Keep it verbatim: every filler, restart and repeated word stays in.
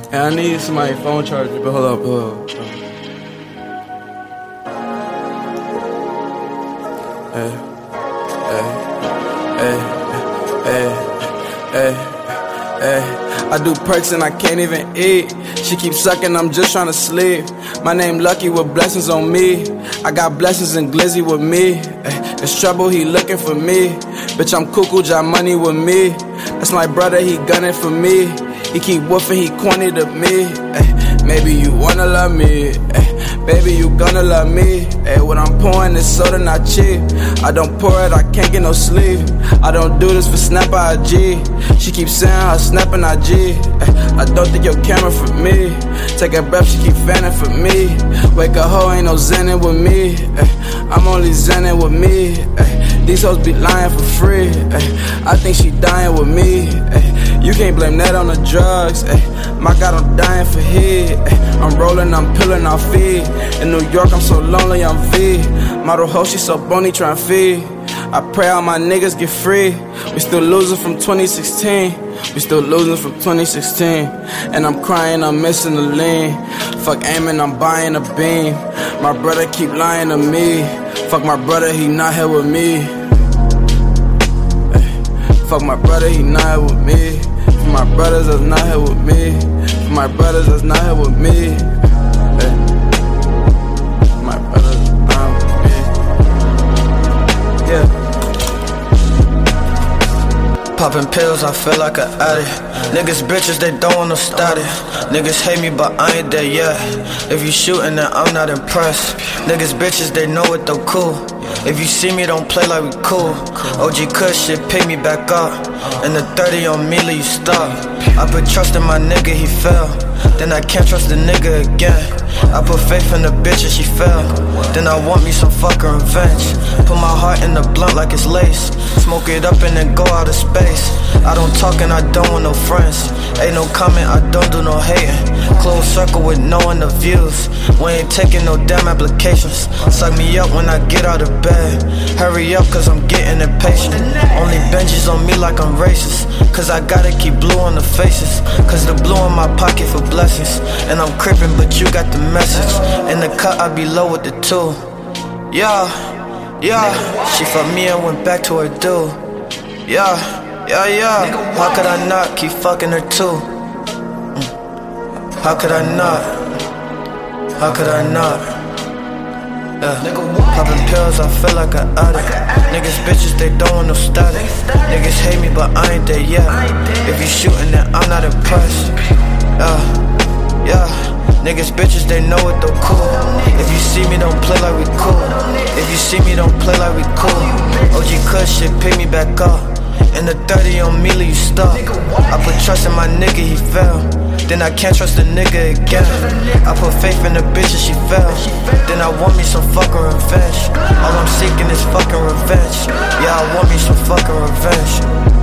And I need somebody's phone charger, but hold up, hold up. Hey, hey, hey, hey, hey, hey. I do perks and I can't even eat. She keeps sucking, I'm just tryna sleep. My name Lucky with blessings on me. I got blessings and Glizzy with me. Ay, it's trouble, he looking for me. Bitch, I'm cuckoo, got money with me. That's my brother, he gunning for me. He keep woofing, he corny to me. Ay, maybe you wanna love me. Ay, baby, you gonna love me. Ay, what I'm pouring is soda, not cheap. I don't pour it, I can't get no sleep. I don't do this for Snap I G. She keeps saying her snapping I G. Ay, I don't think your camera for me. Take a breath, she keep fanning for me. Wake a hoe, ain't no zenning with me. Ay, I'm only zenning with me. Ay, these hoes be lying for free. Ay, I think she dying with me. Ay, you can't blame that on the drugs. Ay, my God, I'm dying for head. Ay, I'm rolling, I'm peeling off feed. In New York, I'm so lonely, I'm V. Model hoe, she so bony, trying to feed. I pray all my niggas get free. We still losing from twenty sixteen. We still losing from twenty sixteen. And I'm crying, I'm missing the lean. Fuck aiming, I'm buying a beam. My brother keep lying to me. Fuck my brother, he not here with me. Fuck my brother, he not here with me. For my brothers that's not here with me. For my brothers that's not here with me. My brothers that's not with me. Yeah. Popping pills, I feel like an addict. Niggas bitches, they don't want no static. Niggas hate me, but I ain't there yet. If you shootin', then I'm not impressed. Niggas bitches, they know it though, cool. If you see me, don't play like we cool. O G Kush shit, pick me back up. And the thirty on me, let you stop. I put trust in my nigga, he fell. Then I can't trust the nigga again. I put faith in the bitch and she fell. Then I want me some fucking revenge. Put my heart in the blunt like it's lace. Smoke it up and then go out of space. I don't talk and I don't want no friends. Ain't no comment, I don't do no hating. Close circle with knowing the views. We ain't taking no damn applications. Suck me up when I get out of bed. Hurry up cause I'm getting impatient. Only Benjis on me like I'm racist. Cause I gotta keep blue on the faces. Cause the blue in my pocket for blessings. And I'm crippin' but you got the message. In the cut I be low with the two. Yeah, yeah. She fucked me and went back to her dude. Yeah, yeah, yeah. How could I not keep fucking her too? How could I not? How could I not? Yeah. Popping pills, I feel like an addict. Niggas bitches, they don't want no static. Niggas hate me, but I ain't there yet. If you shootin', then I'm not impressed. Yeah, yeah. Niggas bitches, they know it though, cool. If you see me, don't play like we cool. If you see me, don't play like we cool. O G Kush shit, pick me back up. And the thirty on me, let you stop. I put trust in my nigga, he fell. Then I can't trust the nigga again. I put faith in the bitch and she fell. Then I want me some fucking revenge. All I'm seeking is fucking revenge. Yeah, I want me some fucking revenge.